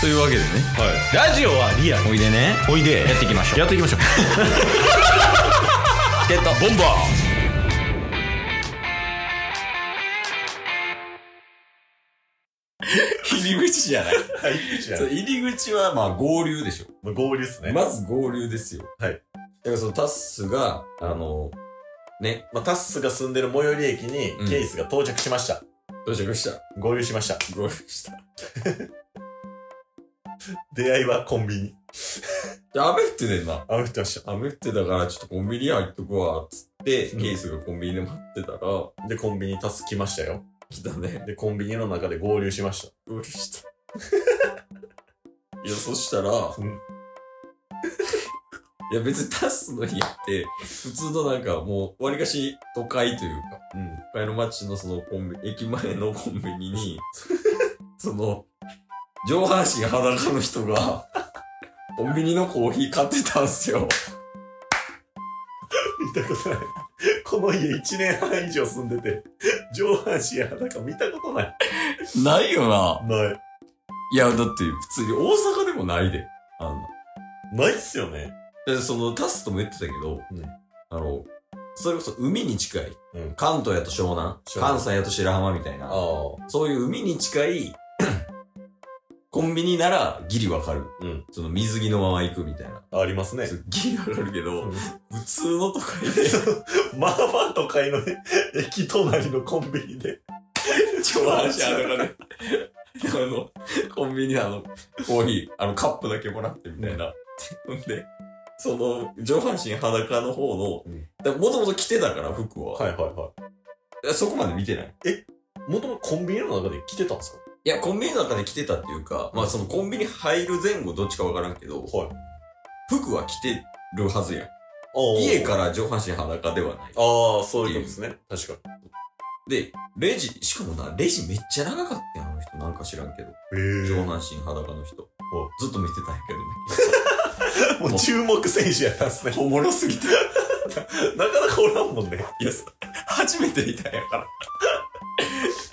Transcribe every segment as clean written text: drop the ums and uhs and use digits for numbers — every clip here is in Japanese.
というわけでね、 ラジオはリアル。 おいでね、 おいで。 やっていきましょう。 やっていきましょう。 チケットボンバー。入り口じゃない。入り口はまあ合流でしょ。 合流っすね。 まず合流ですよ。 はい。 だからそのタッスが、ね。 タッスが住んでる最寄り駅にケイスが到着しました。 到着した。 合流しました。 合流した。 出会いはコンビニ。 じゃあ雨降ってねんな。 雨降ってました。 雨降ってたからちょっとコンビニ入っとくわ、つって、ケイスがコンビニで待ってたら、 で、コンビニタス来ましたよ。 来たね。 で、コンビニの中で合流しました。 合流した。いや、そしたら、いや別にタスの家って、普通のなんかもう、わりかし都会というか、都会の街のそのコンビニ、駅前のコンビニに、その、上半身裸の人が、コンビニのコーヒー買ってたんすよ。 見たことない。この家1年半以上住んでて、上半身裸見たことない。 ないよな。 ない。 いや、だって普通に大阪でもないで。 ないっすよね。 で、その、タスとも言ってたけど、それこそ海に近い。関東やと湘南、関西やと白浜みたいな。そういう海に近い、コンビニならギリわかる。その水着のまま行くみたいな。 ありますね。 ギリわかるけど、普通の都会で、 まあまあ都会のね、駅隣のコンビニで、 上半身裸で、コンビニコーヒー、カップだけもらってみたいな。ほんで、その、上半身裸の方の、もともと着てたから、服は。 はいはいはい。 そこまで見てない。 もともとコンビニの中で着てたんですか？ いや、コンビニの中で着てたっていうか、まあそのコンビニ入る前後どっちかわからんけど、服は着てるはずやん。家から上半身裸ではない。 ああ、そういうことですね。確かに。で、レジ、しかもな、レジめっちゃ長かったよ、あの人。なんか知らんけど。上半身裸の人。ずっと見てたんやけどね。もう注目選手やったんすね。 おもろすぎて。 なかなかおらんもんね。 いや、初めて見たんやから。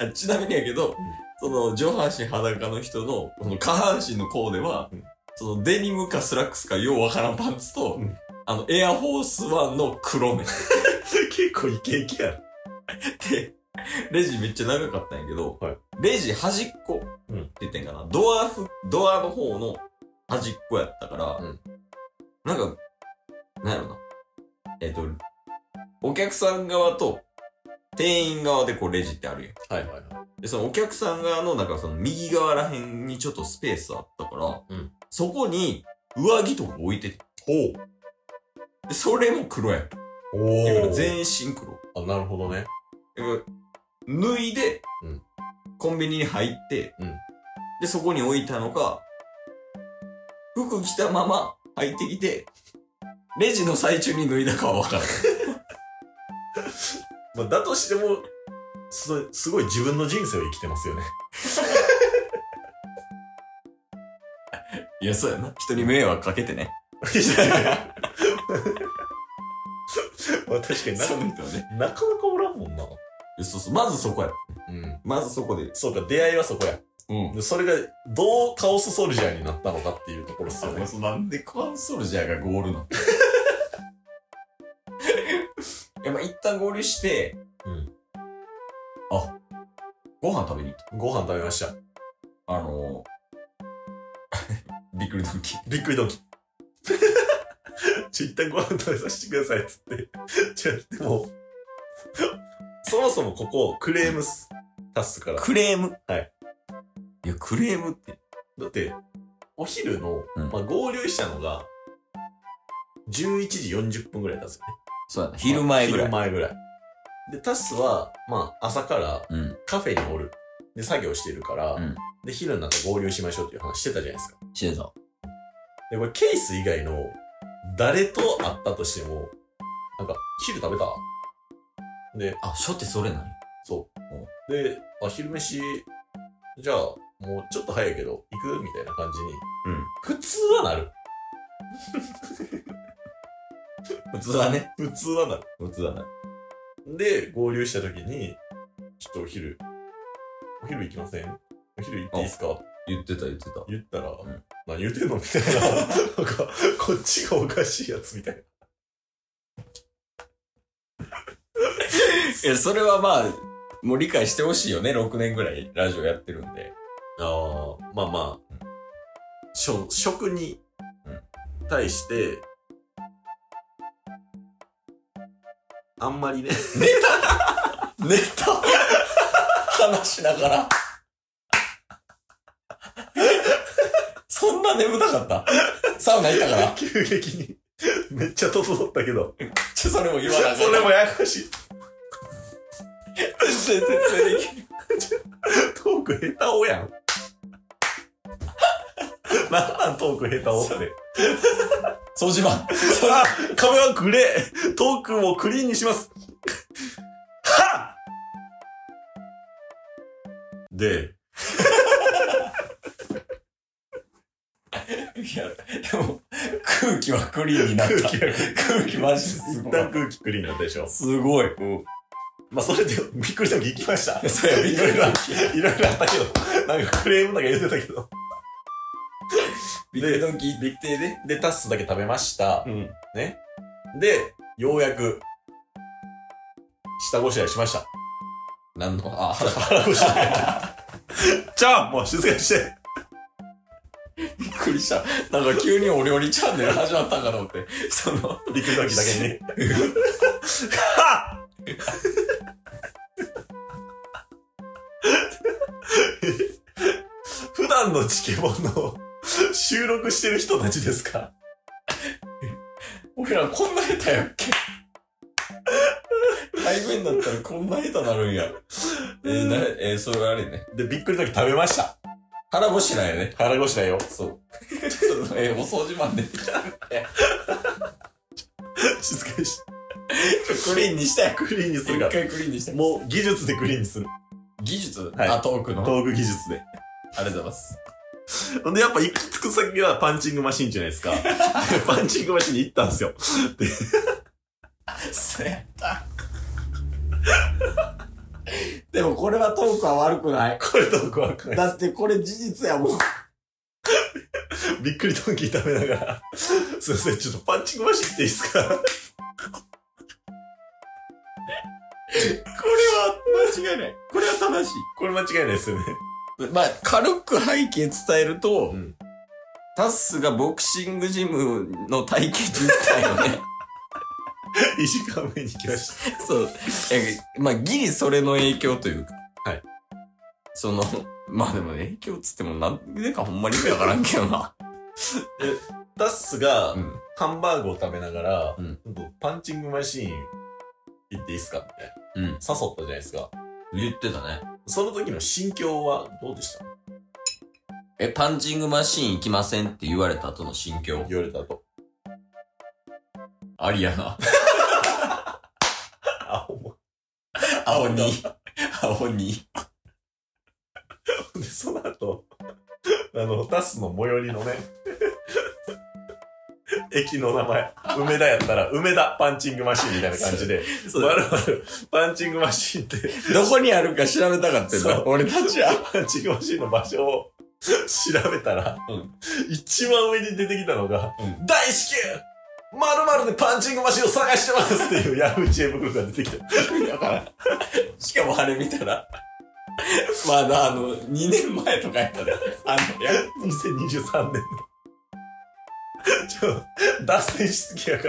ちなみにやけど、その上半身裸の人の、この下半身のコーデは、そのデニムかスラックスかようわからんパンツと、エアフォースワンの黒目。 結構イケイケや。 で、レジめっちゃ長かったんやけど、レジ端っこって言ってんかな。ドアの方の端っこやったから、なんか、なんやろな。お客さん側と店員側でこうレジってあるやん。で、そのお客さん側のなんかその右側らへんにちょっとスペースあったから、そこに上着とか置いてて。で、それも黒やった。だから全身黒。 あ、なるほどね。 脱いで、コンビニに入って、で、そこに置いたのか、服着たまま入ってきて、レジの最中に脱いだかはわからない。 まあ、だとしても、すごい自分の人生を生きてますよね。 いや、そうやな。人に迷惑かけてね。 まあ確かにその人ね。 なかなかおらんもんな。 そうそう。まずそこや。まずそこで。 そうか、出会いはそこや。それが、どうカオスソルジャーになったのかっていうところっすよね。 なんでカオスソルジャーがゴールなの？いや、まあ、一旦合流して、ご飯食べに行った。 ご飯食べました。 びっくりドンキ。 びっくりドンキ。一旦ご飯食べさせてくださいっつって。でも、そもそもここ、クレームっす。タスから。 クレーム？ はい。 いや、クレームって。 だって、お昼の、合流したのが、11時40分ぐらいだったんですよね。 そうやな。昼前ぐらい。 昼前ぐらい。で、タスは、朝からカフェにおる。で、作業してるから、で、昼になったら合流しましょうっていう話してたじゃないですか。 してた。 で、これケース以外の、誰と会ったとしても、なんか、昼食べた？で、 初手それない？ そう。で、昼飯、じゃあ、もうちょっと早いけど、行くみたいな感じに。普通はなる。 普通はね。 普通はなる。 普通はなる。 で、合流した時に、ちょっとお昼行きません？お昼行っていいですか？ 言ってた。 言ったら、何言ってんのみたいな。なんか、こっちがおかしいやつみたいな。 いや、それはまあ、もう理解してほしいよね。6年ぐらいラジオやってるんで。 まあ、食に対して、あんまりね。 寝た話しながら。そんな眠たかったサウナ行ったから急激に。めっちゃ整ったけど。 それも言わなかった。 それもややこしい。 全然説明できる。 トーク下手おやん。なんトーク下手おって。 掃除マン。 壁はグレー。トークをクリーンにします。はっで。 いや、でも、空気はクリーンになった。空気マジですごい。 一旦空気クリーンになったでしょ。 すごい。 まあ、それでびっくりした時行きました。 そうや、 いろいろあったけど、なんかクレームとか言ってたけど。 ビッグドンキービッテで。 で、タッスだけ食べました。ね。で、ようやく、下ごしらえしました。 何の腹ごしらえ。じゃあ、もう静かにして。 びっくりした。なんか急にお料理チャンネル始まったんかと思って。その、 ビッグドンキーだけにね。はっ普段のチケボンの収録してる人たちですか？ 俺らこんな下手やっけ？対面だったらこんな下手なるんや。それはあれね。 で、びっくりの時食べました。 腹ごしらえね。 腹ごしらえよ。 そう。お掃除マンで。 静かにしクリーンにしたよ。 クリーンにするから。 一回クリーンにした。 もう技術でクリーンにする。 技術？ はい。 トークの。 トーク技術で。 ありがとうございます。 ほんで、やっぱ行き着く先はパンチングマシンじゃないですか。パンチングマシンに行ったんですよ。で、 そうやった。でもこれはトークは悪くない。 これトーク悪くない。 だってこれ事実やもん。 びっくりドンキー食べながら、すいません、ちょっとパンチングマシンっていいですか？これは間違いない。これは正しい。 これ間違いないですよね。 まあ、軽く背景伝えると、タッスがボクシングジムの体験に行ったよね。 1時間目に来ました。 そう。まあ、ギリそれの影響というか。 はい。 まあでも影響つってもなんでかほんまに意味わからんけどな。 タッスが、ハンバーグを食べながら、パンチングマシーン行っていいっすかって、誘ったじゃないですか。 言ってたね。 その時の心境はどうでした？ パンチングマシーン行きませんって言われた後の心境。 言われた後。 ありやな。青に。 で、その後、タスの最寄りのね、駅の名前、梅田やったら、梅田パンチングマシンみたいな感じで、まるまるパンチングマシンって、 どこにあるか調べたかったんだ。俺たちは。 パンチングマシンの場所を調べたら、一番上に出てきたのが、大至急〇〇でパンチングマシンを探してますっていうヤフー知恵袋が出てきた。 だから、しかもあれ見たら、まだ2年前とかやったね。 2023年の。脱線しすぎやから。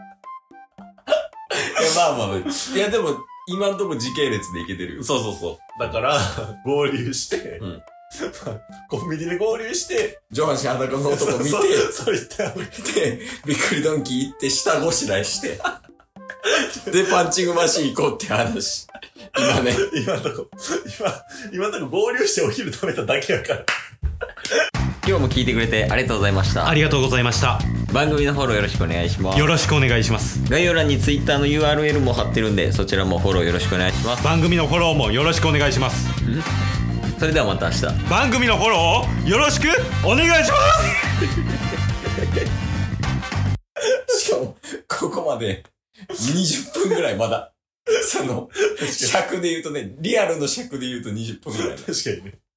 まあ、いやでも、今んとこ時系列でいけてるよ。 そう。だから、合流して、コンビニで合流して、 上半身裸の男見て、 そう言ってあげて、びっくりドンキー行って下ごしらえして、で、パンチングマシン行こうって話。今ね。 今んとこ合流してお昼食べただけやから。 今日も聞いてくれてありがとうございました。 ありがとうございました。 番組のフォローよろしくお願いします。 よろしくお願いします。 概要欄に Twitter の URL も貼ってるんで、そちらもフォローよろしくお願いします。 番組のフォローもよろしくお願いします。 それではまた明日。 番組のフォローをよろしくお願いしますしかも、ここまで20分ぐらいまだ。尺で言うとね、リアルの尺で言うと20分ぐらい。 確かにね。